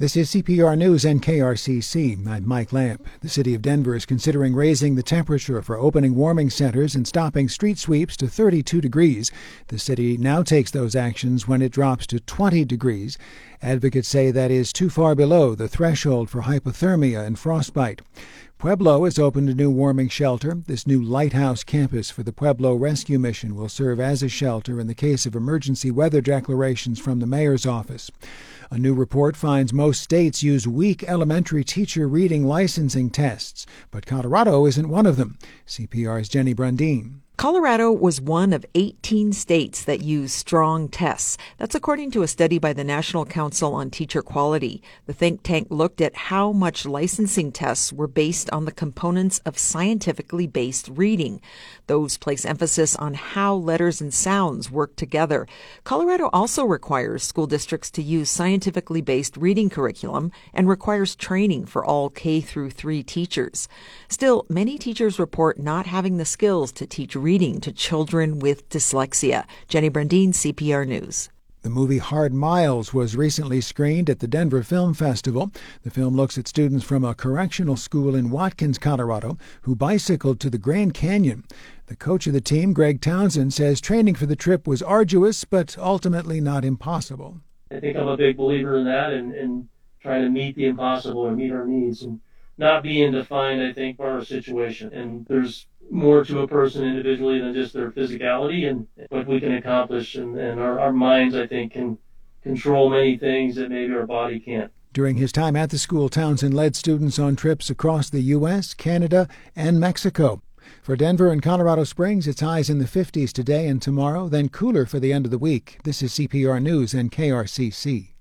This is CPR News and KRCC. I'm Mike Lamp. The city of Denver is considering raising the temperature for opening warming centers and stopping street sweeps to 32 degrees. The city now takes those actions when it drops to 20 degrees. Advocates say that is too far below the threshold for hypothermia and frostbite. Pueblo has opened a new warming shelter. This new lighthouse campus for the Pueblo Rescue Mission will serve as a shelter in the case of emergency weather declarations from the mayor's office. A new report finds most states use weak elementary teacher reading licensing tests, but Colorado isn't one of them. CPR's Jenny Brundin. Colorado was one of 18 states that use strong tests. That's according to a study by the National Council on Teacher Quality. The think tank looked at how much licensing tests were based on the components of scientifically based reading. Those place emphasis on how letters and sounds work together. Colorado also requires school districts to use scientifically based reading curriculum and requires training for all K-3 teachers. Still, many teachers report not having the skills to teach reading to children with dyslexia. Jenny Brundin, CPR News. The movie Hard Miles was recently screened at the Denver Film Festival. The film looks at students from a correctional school in Watkins, Colorado, who bicycled to the Grand Canyon. The coach of the team, Greg Townsend, says training for the trip was arduous, but ultimately not impossible. I think I'm a big believer in that and trying to meet the impossible and meet our needs and not being defined, I think, by our situation. And there's more to a person individually than just their physicality and what we can accomplish. And our minds, I think, can control many things that maybe our body can't. During his time at the school, Townsend led students on trips across the U.S., Canada, and Mexico. For Denver and Colorado Springs, it's highs in the 50s today and tomorrow, then cooler for the end of the week. This is CPR News and KRCC.